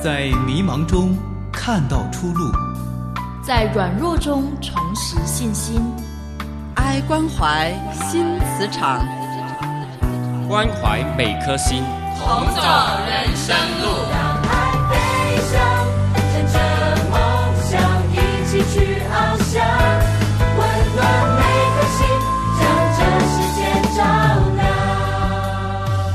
在迷茫中看到出路， 在软弱中重拾信心。 爱关怀新磁场， 关怀每颗心， 同走人生路。 让爱飞翔，乘着梦想一起去翱翔，温暖每颗心，将这世界照亮。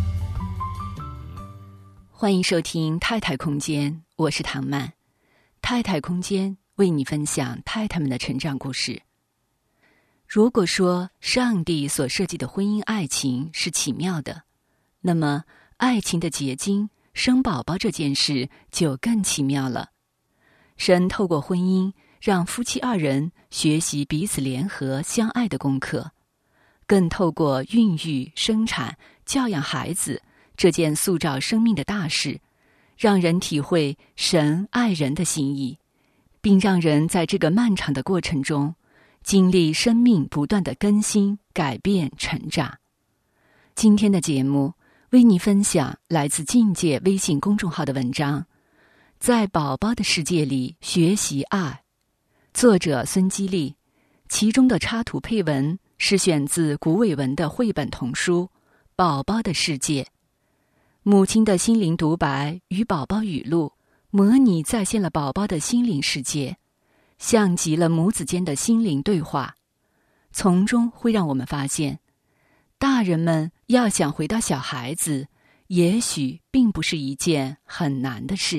欢迎收听太太空间，我是唐曼。太太空间为你分享太太们的成长故事。如果说上帝所设计的婚姻爱情是奇妙的，那么爱情的结晶生宝宝这件事就更奇妙了。神透过婚姻让夫妻二人学习彼此联合相爱的功课，更透过孕育、生产、教养孩子这件塑造生命的大事，让人体会神爱人的心意，并让人在这个漫长的过程中经历生命不断的更新、改变、成长。今天的节目为你分享来自境界微信公众号的文章，在宝宝的世界里学习爱，作者孙基利，其中的插图配文是选自古伟文的绘本童书《宝宝的世界》。母亲的心灵独白与宝宝语录，模拟再现了宝宝的心灵世界，像极了母子间的心灵对话，从中会让我们发现，大人们要想回到小孩子，也许并不是一件很难的事。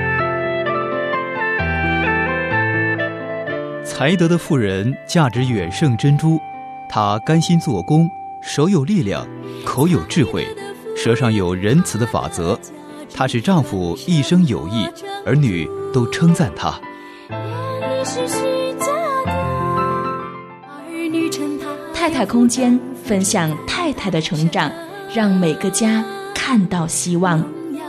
才德的妇人价值远胜珍珠，她甘心做工，手有力量，口有智慧，舌上有仁慈的法则。她使丈夫一生有益，儿女都称赞她。 太太空间分享太太的成长，让每个家看到希望。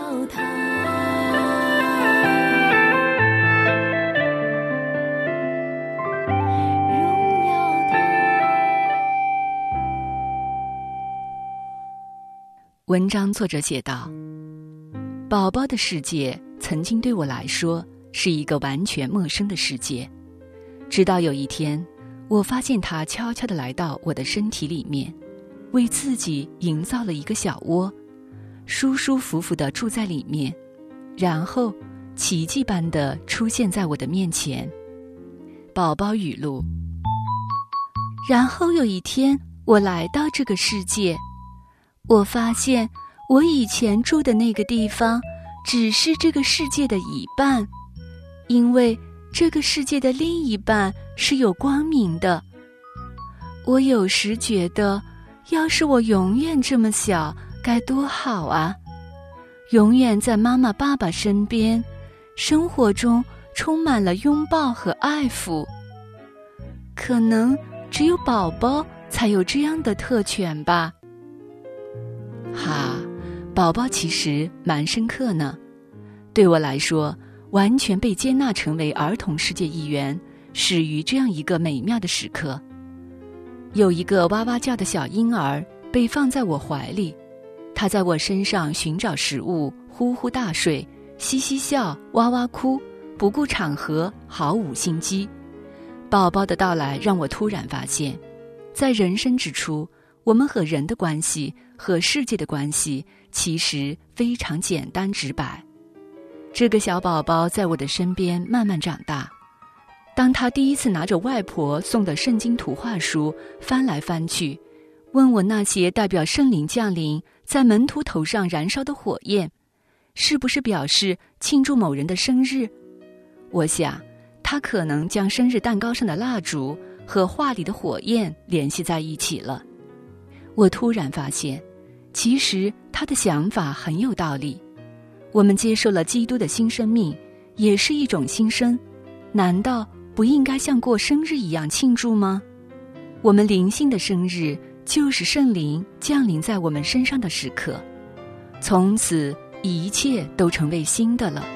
文章作者写道，宝宝的世界曾经对我来说是一个完全陌生的世界，直到有一天我发现他悄悄地来到我的身体里面，为自己营造了一个小窝，舒舒服服地住在里面，然后奇迹般地出现在我的面前。宝宝语录：然后有一天我来到这个世界，我发现我以前住的那个地方只是这个世界的一半，因为这个世界的另一半是有光明的。我有时觉得，要是我永远这么小，该多好啊！永远在妈妈爸爸身边，生活中充满了拥抱和爱抚。可能只有宝宝才有这样的特权吧。哈，宝宝其实蛮深刻呢。对我来说，完全被接纳成为儿童世界一员，始于这样一个美妙的时刻。有一个哇哇叫的小婴儿被放在我怀里，他在我身上寻找食物，呼呼大睡，嘻嘻笑，哇哇哭，不顾场合，毫无心机。宝宝的到来让我突然发现，在人生之初，我们和人的关系和世界的关系其实非常简单直白。这个小宝宝在我的身边慢慢长大，当他第一次拿着外婆送的圣经图画书翻来翻去，问我那些代表圣灵降临在门徒头上燃烧的火焰是不是表示庆祝某人的生日，我想他可能将生日蛋糕上的蜡烛和画里的火焰联系在一起了。我突然发现，其实他的想法很有道理。我们接受了基督的新生命，也是一种新生，难道不应该像过生日一样庆祝吗？我们灵性的生日就是圣灵降临在我们身上的时刻，从此一切都成为新的了。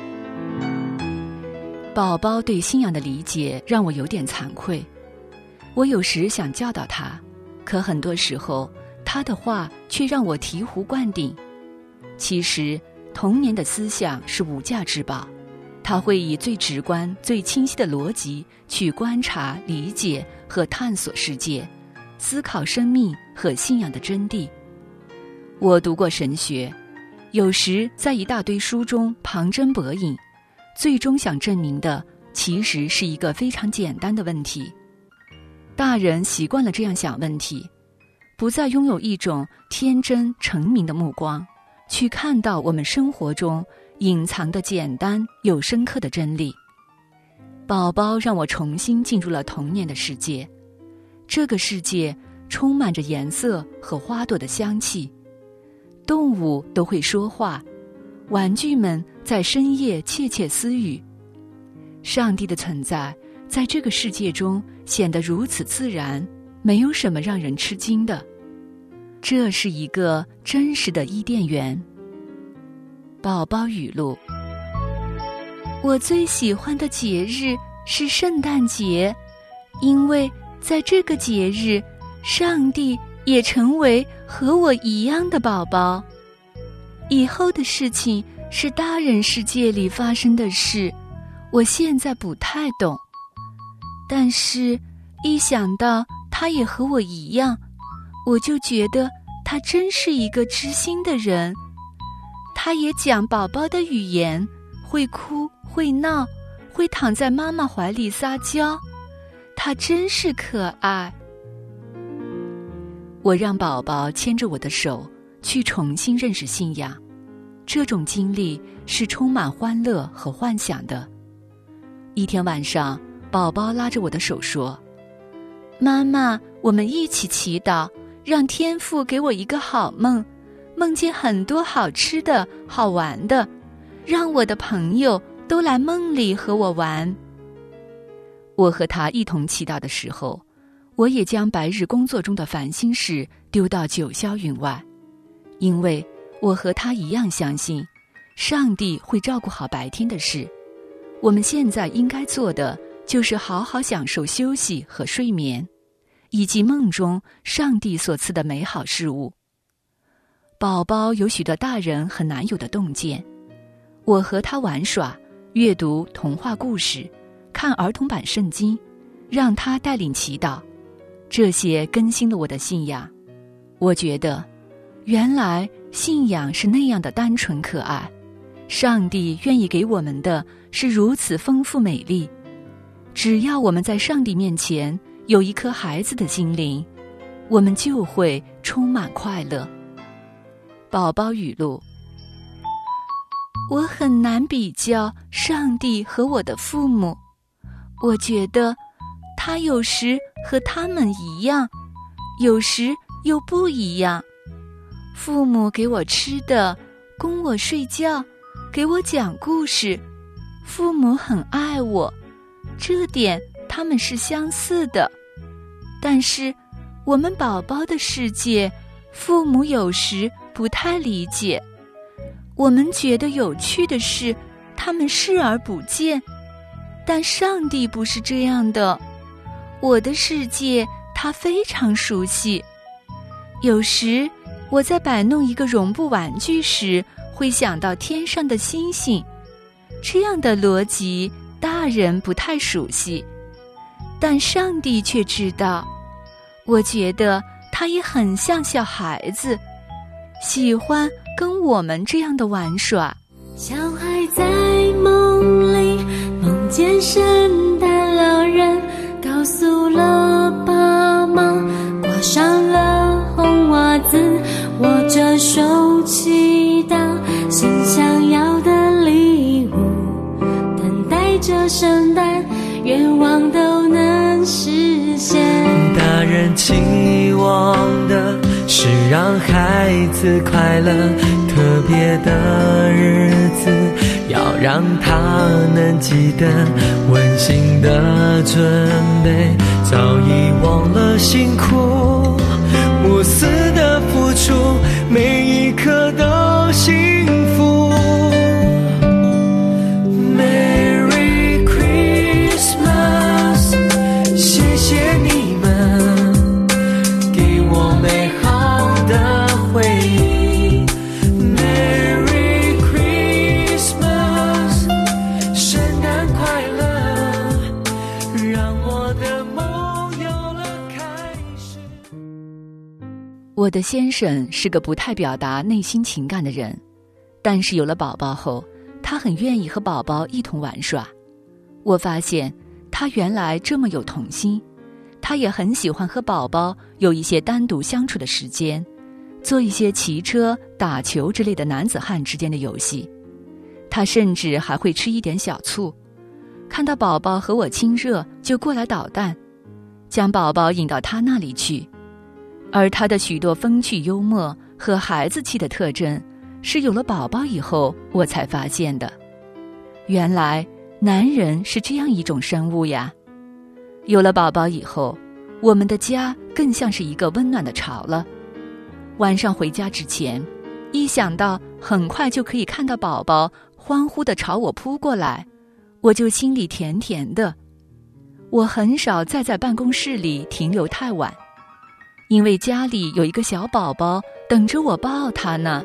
宝宝对信仰的理解让我有点惭愧，我有时想教导他，可很多时候他的话却让我醍醐灌顶。其实童年的思想是无价之宝，它会以最直观、最清晰的逻辑去观察、理解和探索世界，思考生命和信仰的真谛。我读过神学，有时在一大堆书中旁征博引，最终想证明的其实是一个非常简单的问题。大人习惯了这样想问题，不再拥有一种天真澄明的目光，去看到我们生活中隐藏的简单又深刻的真理。宝宝让我重新进入了童年的世界，这个世界充满着颜色和花朵的香气，动物都会说话，玩具们在深夜窃窃私语。上帝的存在在这个世界中显得如此自然，没有什么让人吃惊的。这是一个真实的伊甸园。宝宝语录：我最喜欢的节日是圣诞节，因为在这个节日，上帝也成为和我一样的宝宝。以后的事情是大人世界里发生的事，我现在不太懂，但是一想到他也和我一样，我就觉得他真是一个知心的人。他也讲宝宝的语言，会哭，会闹，会躺在妈妈怀里撒娇，他真是可爱。我让宝宝牵着我的手去重新认识信仰，这种经历是充满欢乐和幻想的。一天晚上，宝宝拉着我的手说：妈妈，我们一起祈祷，让天父给我一个好梦，梦见很多好吃的好玩的，让我的朋友都来梦里和我玩。我和他一同祈祷的时候，我也将白日工作中的烦心事丢到九霄云外，因为我和他一样相信上帝会照顾好白天的事。我们现在应该做的就是好好享受休息和睡眠，以及梦中上帝所赐的美好事物。宝宝有许多大人很难有的洞见，我和他玩耍，阅读童话故事，看儿童版圣经，让他带领祈祷，这些更新了我的信仰。我觉得原来信仰是那样的单纯可爱，上帝愿意给我们的是如此丰富美丽。只要我们在上帝面前有一颗孩子的心灵，我们就会充满快乐。宝宝语录：我很难比较上帝和我的父母，我觉得他有时和他们一样，有时又不一样。父母给我吃的，供我睡觉，给我讲故事，父母很爱我，这点他们是相似的。但是我们宝宝的世界，父母有时不太理解，我们觉得有趣的事，他们视而不见。但上帝不是这样的，我的世界他非常熟悉。有时我在摆弄一个绒布玩具时，会想到天上的星星，这样的逻辑大人不太熟悉，但上帝却知道。我觉得他也很像小孩子，喜欢跟我们这样的玩耍。 小孩在梦里梦见圣诞老人，告诉了爸妈，挂上了红袜子，握着手祈祷，心想要的礼物，等待着圣诞，愿望都能实现。 大人期望的是让孩子快乐，特别的日子要让他能记得，温馨的准备早已忘了辛苦，无私的付出，每一刻都幸福。 Merry Christmas， 谢谢你们给我美好的回忆。 Merry Christmas， 我的先生是个不太表达内心情感的人，但是有了宝宝后，他很愿意和宝宝一同玩耍。我发现他原来这么有童心，他也很喜欢和宝宝有一些单独相处的时间，做一些骑车、打球之类的男子汉之间的游戏。他甚至还会吃一点小醋，看到宝宝和我亲热就过来捣蛋，将宝宝引到他那里去。而他的许多风趣幽默和孩子气的特征，是有了宝宝以后我才发现的。原来男人是这样一种生物呀。有了宝宝以后，我们的家更像是一个温暖的巢了。晚上回家之前，一想到很快就可以看到宝宝欢呼地朝我扑过来，我就心里甜甜的。我很少再在办公室里停留太晚，因为家里有一个小宝宝等着我抱他呢。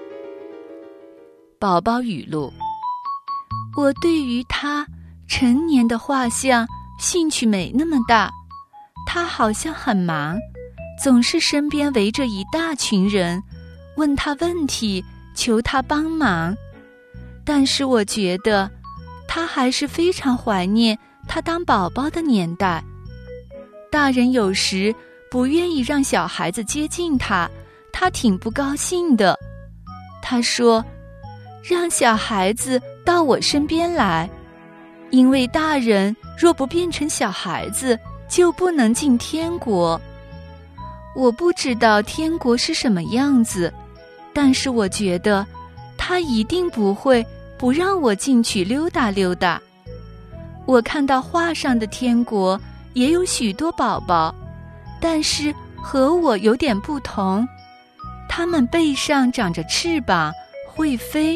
宝宝语录：我对于他成年的画像兴趣没那么大，他好像很忙，总是身边围着一大群人，问他问题，求他帮忙。但是我觉得他还是非常怀念他当宝宝的年代。大人有时不愿意让小孩子接近他，他挺不高兴的。他说，让小孩子到我身边来，因为大人若不变成小孩子，就不能进天国。我不知道天国是什么样子，但是我觉得他一定不会不让我进去溜达溜达。我看到画上的天国也有许多宝宝，但是和我有点不同，他们背上长着翅膀，会飞。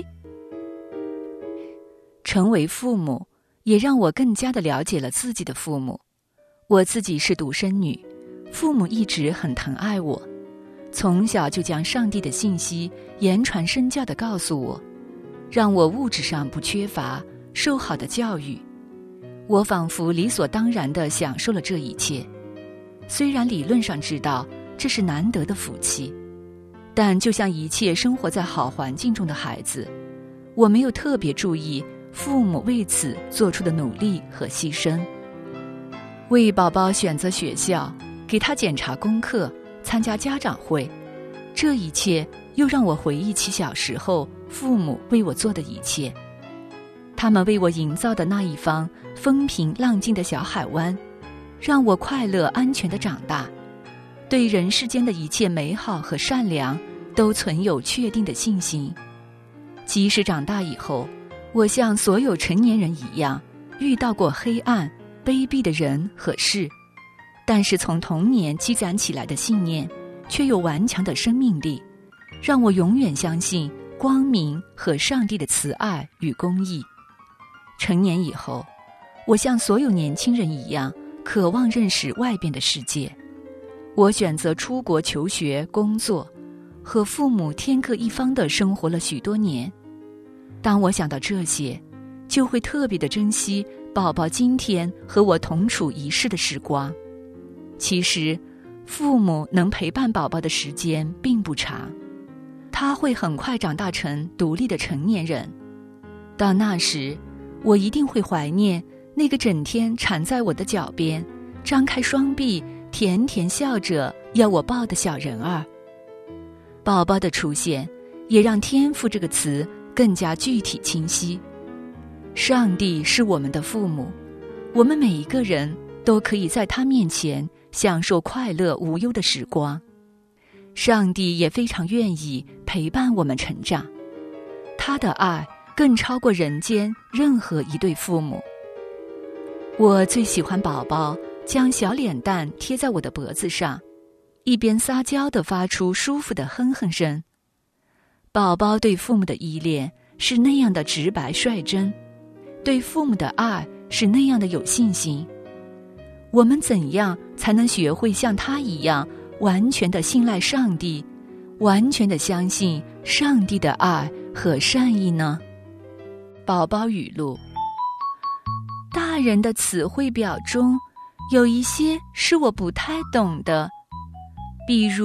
成为父母，也让我更加的了解了自己的父母。我自己是独生女，父母一直很疼爱我，从小就将上帝的信息言传身教地告诉我，让我物质上不缺乏，受好的教育。我仿佛理所当然地享受了这一切。虽然理论上知道这是难得的福气，但就像一切生活在好环境中的孩子，我没有特别注意父母为此做出的努力和牺牲。为宝宝选择学校，给他检查功课，参加家长会，这一切又让我回忆起小时候父母为我做的一切。他们为我营造的那一方风平浪静的小海湾，让我快乐安全地长大，对人世间的一切美好和善良都存有确定的信心。即使长大以后，我像所有成年人一样，遇到过黑暗、卑鄙的人和事，但是从童年积攒起来的信念，却有顽强的生命力，让我永远相信光明和上帝的慈爱与公义。成年以后，我像所有年轻人一样，渴望认识外边的世界。我选择出国求学、工作，和父母天各一方地生活了许多年。当我想到这些，就会特别地珍惜宝宝今天和我同处一室的时光。其实，父母能陪伴宝宝的时间并不长，他会很快长大成独立的成年人。到那时，我一定会怀念那个整天缠在我的脚边，张开双臂，甜甜笑着要我抱的小人儿。宝宝的出现，也让天父这个词更加具体清晰。上帝是我们的父母，我们每一个人都可以在他面前享受快乐无忧的时光。上帝也非常愿意陪伴我们成长，他的爱更超过人间任何一对父母。我最喜欢宝宝将小脸蛋贴在我的脖子上，一边撒娇地发出舒服的哼哼声。宝宝对父母的依恋是那样的直白率真，对父母的爱是那样的有信心。我们怎样才能学会像他一样完全的信赖上帝，完全的相信上帝的爱和善意呢？宝宝语录：大人的词汇表中有一些是我不太懂的，比如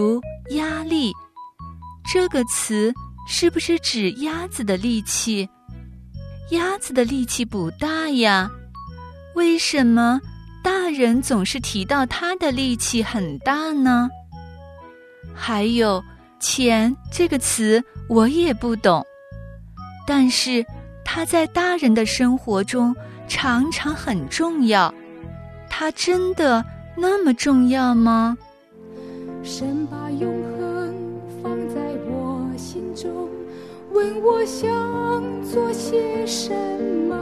压力，这个词是不是指鸭子的力气？鸭子的力气不大呀，为什么大人总是提到他的力气很大呢？还有钱这个词我也不懂，但是它在大人的生活中常常很重要，它真的那么重要吗？ 神把永恒放在我心中，问我想做些什么，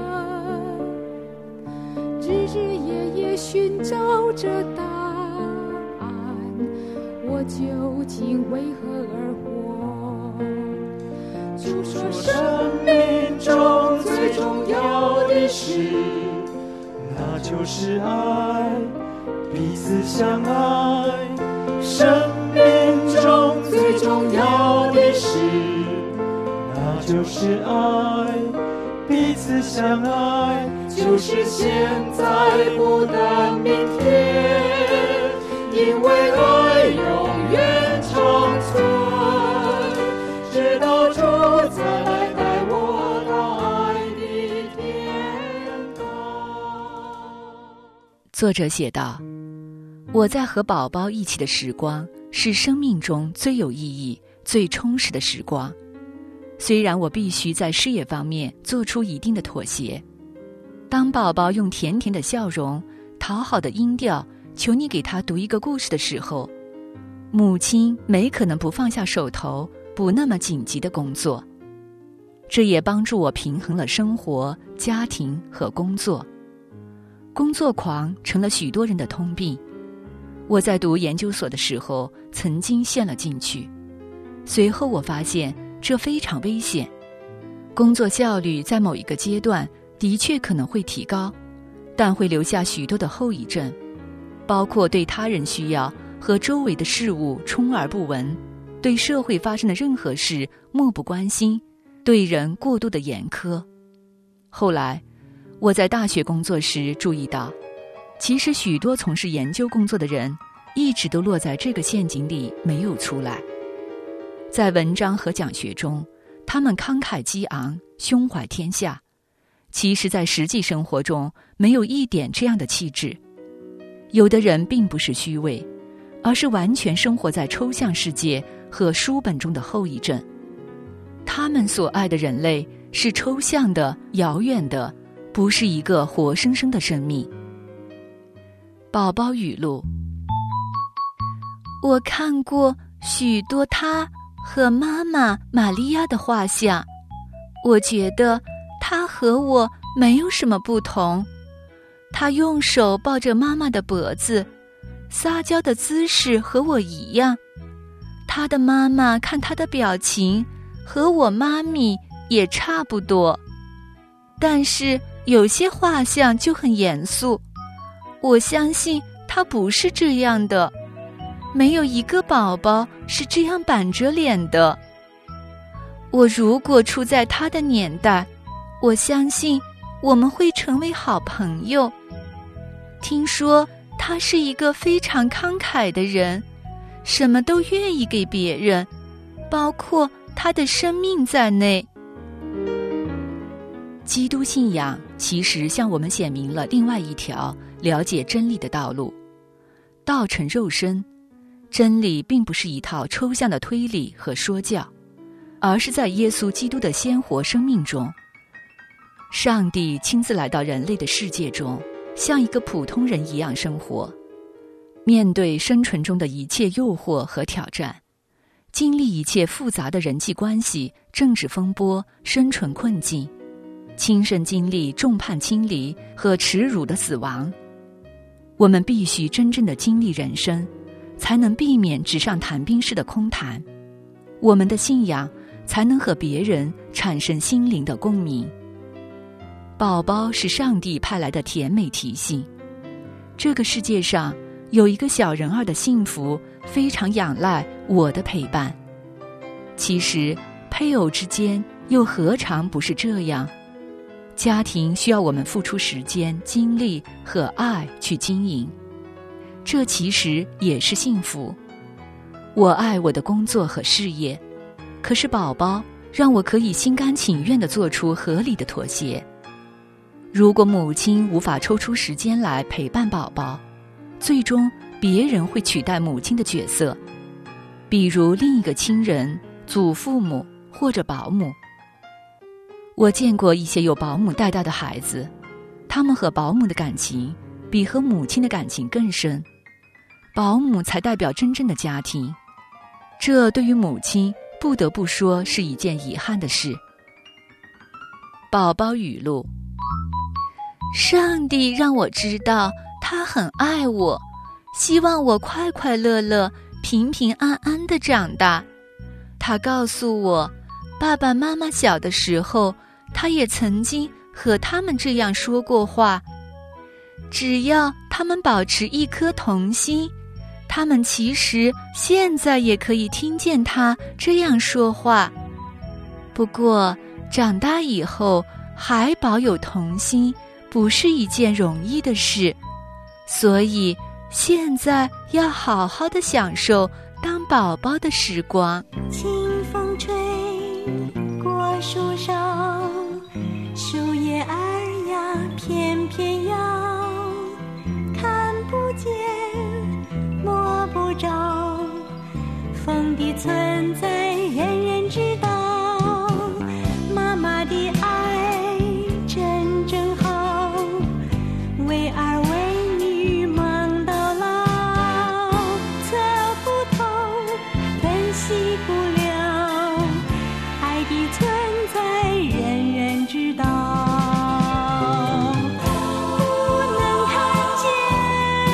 日日夜夜寻找着答案，我究竟为何而活？就说生命中最重要的事， 那就是爱，彼此相爱。生命中最重要的事，那就是爱，彼此相爱。就是现在不等明天，因为爱永远长存，直到主再来带我到爱的天堂。 作者写道，我在和宝宝一起的时光是生命中最有意义、最充实的时光。虽然我必须在事业方面做出一定的妥协，当宝宝用甜甜的笑容、讨好的音调求你给他读一个故事的时候，母亲没可能不放下手头不那么紧急的工作。这也帮助我平衡了生活、家庭和工作。工作狂成了许多人的通病。我在读研究所的时候曾经陷了进去，随后我发现这非常危险。工作效率在某一个阶段的确可能会提高，但会留下许多的后遗症，包括对他人需要和周围的事物充耳不闻，对社会发生的任何事漠不关心，对人过度的严苛。后来我在大学工作时注意到，其实许多从事研究工作的人一直都落在这个陷阱里没有出来。在文章和讲学中，他们慷慨激昂，胸怀天下，其实在实际生活中没有一点这样的气质。有的人并不是虚伪，而是完全生活在抽象世界和书本中的后遗症。他们所爱的人类是抽象的、遥远的，不是一个活生生的生命。宝宝语录：我看过许多他和妈妈玛利亚的画像，我觉得他和我没有什么不同。他用手抱着妈妈的脖子，撒娇的姿势和我一样。他的妈妈看他的表情和我妈咪也差不多，但是有些画像就很严肃。我相信他不是这样的，没有一个宝宝是这样板着脸的。我如果处在他的年代，我相信我们会成为好朋友。听说他是一个非常慷慨的人，什么都愿意给别人，包括他的生命在内。基督信仰其实向我们显明了另外一条了解真理的道路。道成肉身，真理并不是一套抽象的推理和说教，而是在耶稣基督的鲜活生命中。上帝亲自来到人类的世界中，像一个普通人一样生活，面对生存中的一切诱惑和挑战，经历一切复杂的人际关系、政治风波、生存困境，亲身经历众叛亲离和耻辱的死亡。我们必须真正的经历人生，才能避免纸上谈兵式的空谈，我们的信仰才能和别人产生心灵的共鸣。宝宝是上帝派来的甜美提醒，这个世界上有一个小人儿的幸福非常仰赖我的陪伴。其实配偶之间又何尝不是这样？家庭需要我们付出时间、精力和爱去经营，这其实也是幸福。 我爱我的工作和事业，可是宝宝让我可以心甘情愿地做出合理的妥协。如果母亲无法抽出时间来陪伴宝宝，最终别人会取代母亲的角色，比如另一个亲人、祖父母或者保姆。我见过一些有保姆带大的孩子，他们和保姆的感情比和母亲的感情更深，保姆才代表真正的家庭，这对于母亲不得不说是一件遗憾的事。宝宝语录：上帝让我知道他很爱我，希望我快快乐乐、平平安安地长大。他告诉我，爸爸妈妈小的时候，他也曾经和他们这样说过话。只要他们保持一颗童心，他们其实现在也可以听见他这样说话。不过，长大以后还保有童心，不是一件容易的事，所以现在要好好的享受当宝宝的时光。 清风吹过树梢，树叶儿呀翩翩摇，看不见摸不着，风的存在人人知道，妈妈的爱真正好，为儿为女忙到老，测不透分析不了，爱的存在人人知道，不能看见，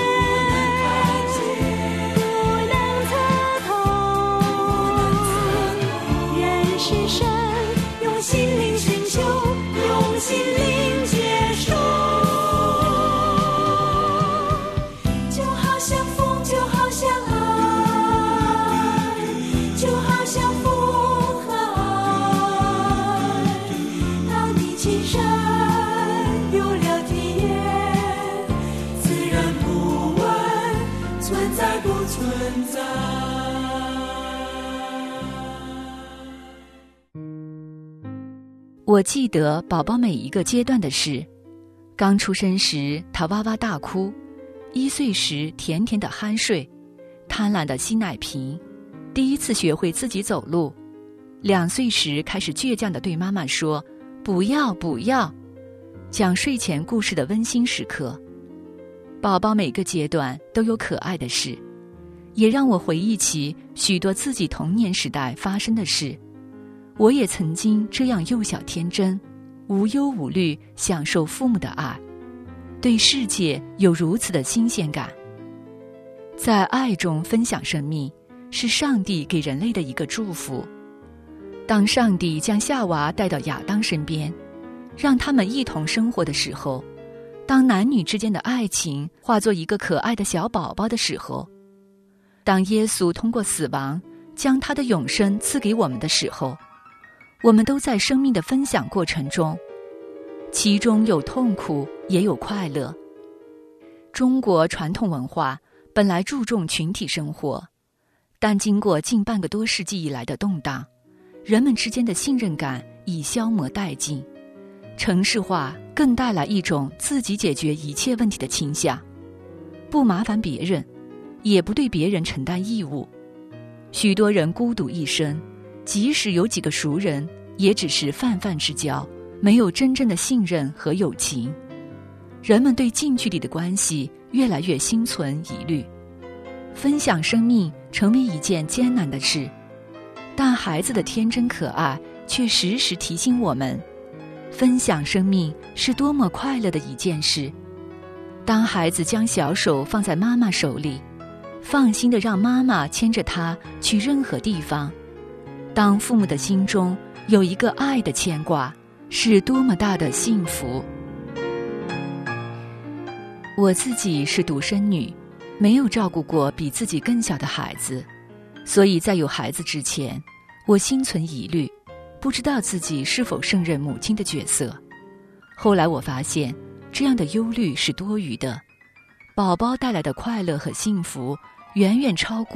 不能测透，人是神，用心灵寻求，用心灵接受，就好像风，就好像爱，就好像风和爱，当你亲身有了体验，自然不问存在不存在。 我记得宝宝每一个阶段的事，刚出生时他哇哇大哭，1岁时甜甜的酣睡，贪婪的吸奶瓶，第一次学会自己走路，2岁时开始倔强地对妈妈说不要不要，讲睡前故事的温馨时刻。宝宝每个阶段都有可爱的事，也让我回忆起许多自己童年时代发生的事。我也曾经这样幼小天真，无忧无虑，享受父母的爱，对世界有如此的新鲜感。在爱中分享生命，是上帝给人类的一个祝福。当上帝将夏娃带到亚当身边，让他们一同生活的时候，当男女之间的爱情化作一个可爱的小宝宝的时候，当耶稣通过死亡将他的永生赐给我们的时候，我们都在生命的分享过程中，其中有痛苦也有快乐。中国传统文化本来注重群体生活，但经过近半个多世纪以来的动荡，人们之间的信任感已消磨殆尽，城市化更带来一种自己解决一切问题的倾向，不麻烦别人，也不对别人承担义务。许多人孤独一生，即使有几个熟人，也只是泛泛之交，没有真正的信任和友情。人们对近距离的关系越来越心存疑虑，分享生命成为一件艰难的事。但孩子的天真可爱却时时提醒我们，分享生命是多么快乐的一件事。当孩子将小手放在妈妈手里，放心地让妈妈牵着他去任何地方，当父母的心中有一个爱的牵挂，是多么大的幸福。我自己是独生女，没有照顾过比自己更小的孩子，所以在有孩子之前，我心存疑虑，不知道自己是否胜任母亲的角色。后来我发现，这样的忧虑是多余的，宝宝带来的快乐和幸福远远超过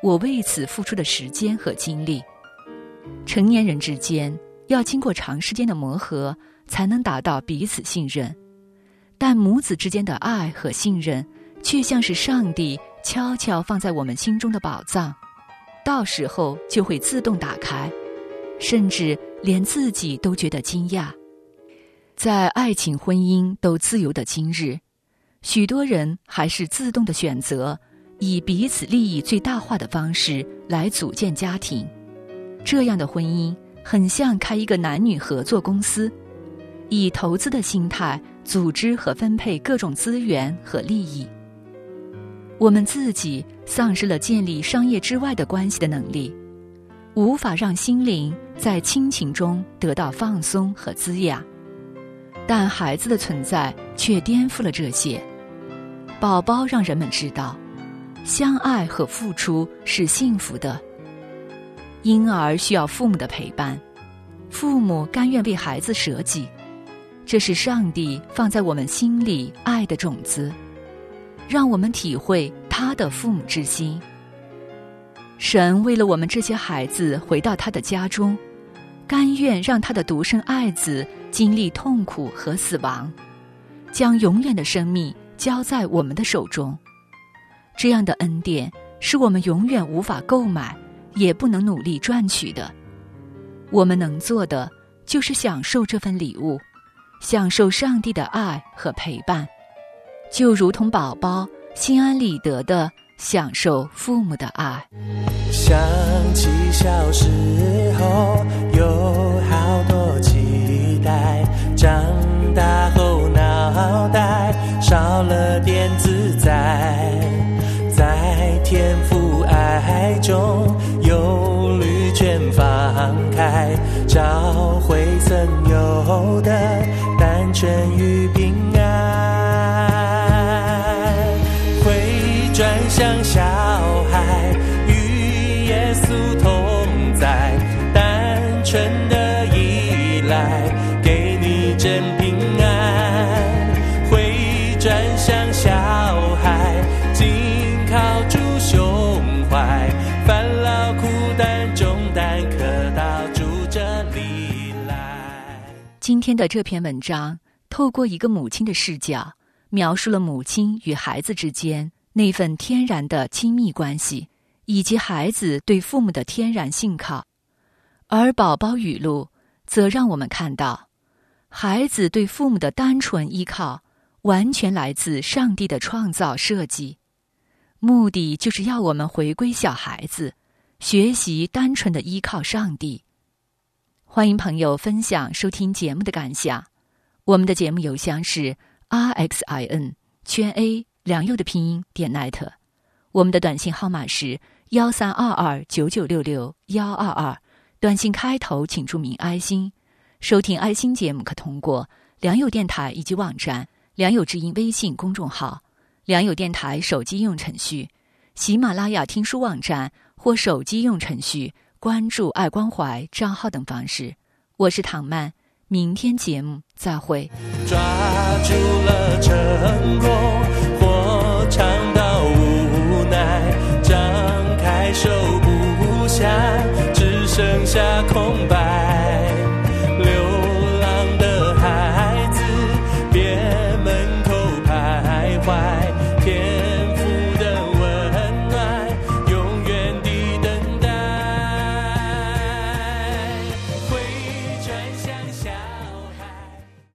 我为此付出的时间和精力。成年人之间要经过长时间的磨合，才能达到彼此信任，但母子之间的爱和信任却像是上帝悄悄放在我们心中的宝藏，到时候就会自动打开，甚至连自己都觉得惊讶。在爱情婚姻都自由的今日，许多人还是自动的选择以彼此利益最大化的方式来组建家庭。这样的婚姻很像开一个男女合作公司，以投资的心态组织和分配各种资源和利益。我们自己丧失了建立商业之外的关系的能力，无法让心灵在亲情中得到放松和滋养。但孩子的存在却颠覆了这些。宝宝让人们知道，相爱和付出是幸福的。婴儿需要父母的陪伴，父母甘愿为孩子舍己，这是上帝放在我们心里爱的种子，让我们体会他的父母之心。神为了我们这些孩子回到他的家中，甘愿让他的独生爱子经历痛苦和死亡，将永远的生命交在我们的手中。这样的恩典是我们永远无法购买，也不能努力赚取的。我们能做的就是享受这份礼物，享受上帝的爱和陪伴，就如同宝宝心安理得地享受父母的爱。 想起小时候有好多期待，长大后脑袋少了点自在，在天父爱中忧虑全放开，找回曾有的单纯与平安，会转向小孩与耶稣同在，单纯的依赖给你真平安，会转向小孩紧靠主胸怀，烦劳苦担重担可到主这里来。 今天的这篇文章透过一个母亲的视角，描述了母亲与孩子之间那份天然的亲密关系，以及孩子对父母的天然信靠。而宝宝语录则让我们看到，孩子对父母的单纯依靠完全来自上帝的创造设计，目的就是要我们回归小孩子，学习单纯的依靠上帝。欢迎朋友分享收听节目的感想。我们的节目邮箱是 rxin_a 良友的拼音.net， 我们的短信号码是132299662122，短信开头请注明爱心。收听爱心节目可通过良友电台以及网站、良友之音微信公众号、良友电台手机应用程序、喜马拉雅听书网站或手机应用程序关注爱关怀账号等方式。我是唐曼，明天节目再会。 抓住了成功，或尝到无奈，张开手不下，只剩下空白。